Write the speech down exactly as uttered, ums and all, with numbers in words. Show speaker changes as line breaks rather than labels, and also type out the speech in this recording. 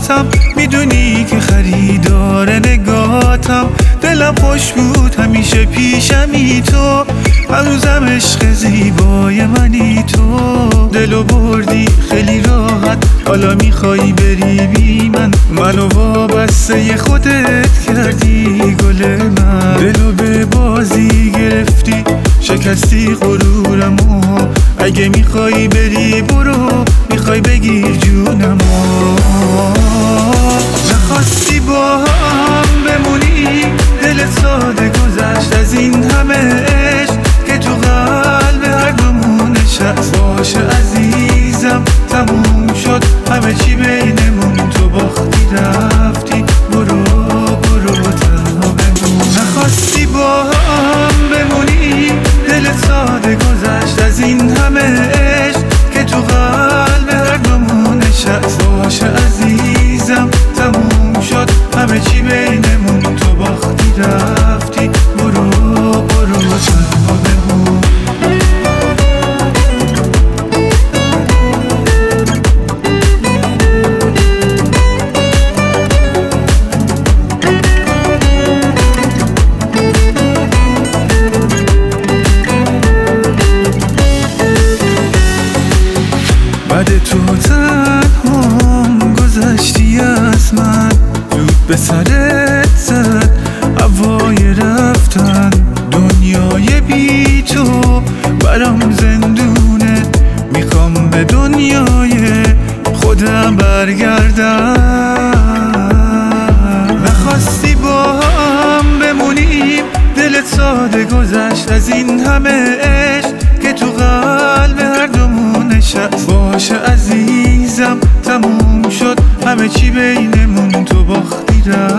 ذاتم، میدونی که خریدار نگاتم. دلم خوش بود همیشه پیشمی تو، هنوزم عشق زیبای منی تو. دلو بردی خیلی راحت، حالا میخوای بری بی من، منو وابسته خودت کردی گل من. دلو به بازی گرفتی، شکستی غرورمو، اگه میخوای بری برو، میخوای بگیر جونمو. نخواستی با هم بمونی، دلت ساده گذشت از این همه عشق که تو قلب هر دومون نشست. باشه عزیزم تموم شد همه چی بینمون، تو باختی رفتی، برو برو تنها بمون. نخواستی با هم بمونی، دلت ساده گذشت از این همه عشق که تو قلب هر دومون نشست. باشه عزیزم تموم شد همه چی بینمون، تو باختی رفتی، برو برو تنها بمون. بعد تو تنهام گذشتی از من، دود به سرت زد هوای رفتن. دنیای بی تو برام زندونه، میخوام به دنیای خودم برگردم. نخواستی با هم بمونیم، دلت ساده گذشت از این همه عشق که تو قلب هر دومون نشست. باشه عزیزم تموم شد همه چی بینمون، تو باختی رفتی.